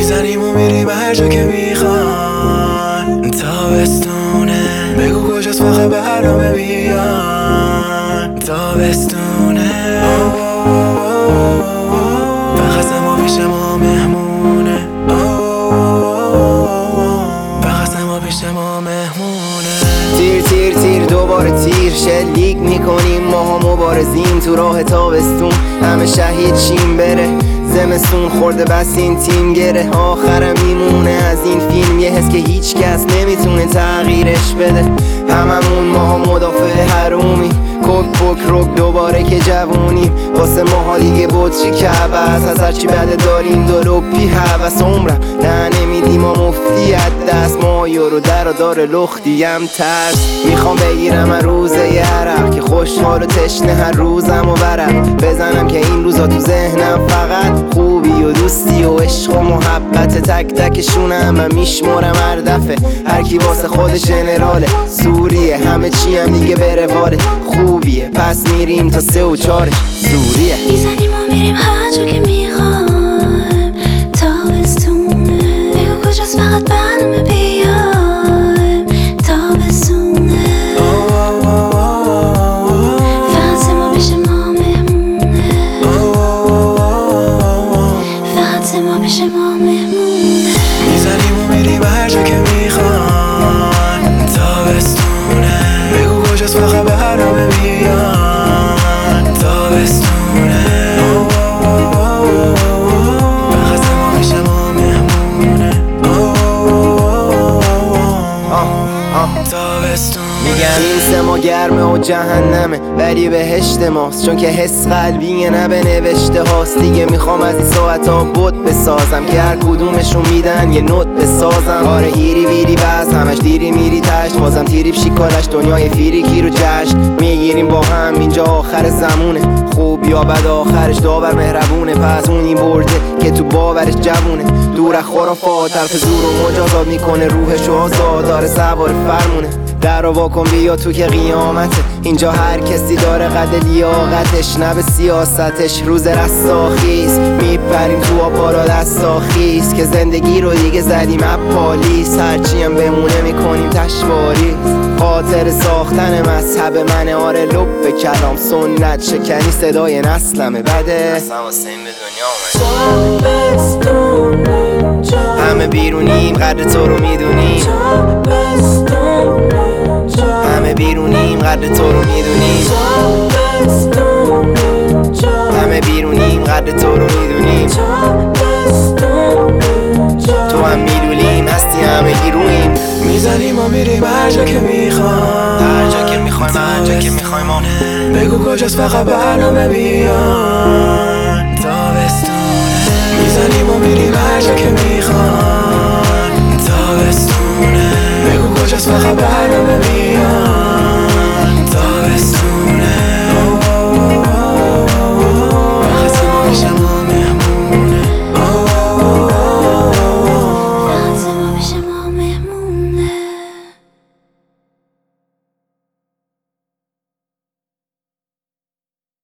میزنیم و میریم هر جا که میخوان. تابستونه بگو کجاست فقط برنامه بیان. تابستونه فقط ما پیش ما مهمونه. فقط ما پیش ما مهمونه. تیر تیر تیر دوباره تیر شلیک میکنیم ماها مبارزیم تو راه تابستون. همه شهید شیم بره زمستون خورده بس این تیم گره. آخرم میمونه از این فیلم یه حس که هیچ کس نمیتونه تغییرش بده. هممون ماها مدافع حرومی کوک پوک روک دوباره که جوونیم. واسه ماها دیگه بطری که عوض از هرچی بده داریم دلوپی حوث. عمرم نه نمیدیم ما مفتی دست ما یورو در و دار لختیم ترس. میخوام بگیرم از روزه یه عرق که خوشحال و تشنه هر روزم و ورق بزنم که این روزا تو ذهنم فقط خوبی و دوستی و عشق و محبت. تک تکشونم من میشمرم هر دفعه هرکی واسه خود جنراله سوریه. همه چی هم دیگه به رواله خوبیه پس میریم تا 3 و 4 سوریه. میزنیم و میریم هر جا که میخوایم. تابستونه بگو کجاست فقط برنامه بیایم. تابستونه فقط ما پیش ما مهمونه. فقط ما پیش ما مهمونه. میزنیم و میریم هر جا که میخوان. تابستونه بگو کجاست فقط برنامه بیان. تابستونه فقط ما پیش ما مهمونه. تابستونه میگن این سما گرمه و جهنمه ولی بهشت ماست چون که حس قلبیه نه به نوشته هاست. دیگه میخوام از این ساعت ها بود بسازم که هر کدومشون میدن یه نوت بسازم. آره هیری ویری بس همش دیری میری تشت بازم تیری شیکالش دنیای فیریکی رو جشن میگیریم با هم. اینجا آخر زمونه خوب یا بد آخرش داور مهربونه. پس اونی برده که تو باورش جوونه دور از خرافات حرف زور و مجازات میکنه روحش آزاد داره سوار فرمونه. در وا کن بیا تو که قیامته اینجا هر کسی داره قد لیاقتش نه به سیاستش. روز رستاخیز میپریم تو آبارا دستاخیز که زندگی رو دیگه زدیم اپالیس. هرچی هم بمونه میکنیم تشواریز. خاطر ساختن مذهب منه آره لب به کلام سنت شکنی صدای نسلمه بده. همه بیرونیم قدر تو رو میدونیم. همه بیرونیم قدر تو رو میدونیم. همه بیرونیم قدر تو رو میدونیم. تو هم میدونیم هستی همه گیرویم. میزنیم و میریم هر جا که میخوان. هر جا که میخوایم هر جا که میخوایم بگو کجاست فقط برنامه بیان. تابستونه میزنیم و میریم هر جا که میخوان. تابستونه بگو کجاست فقط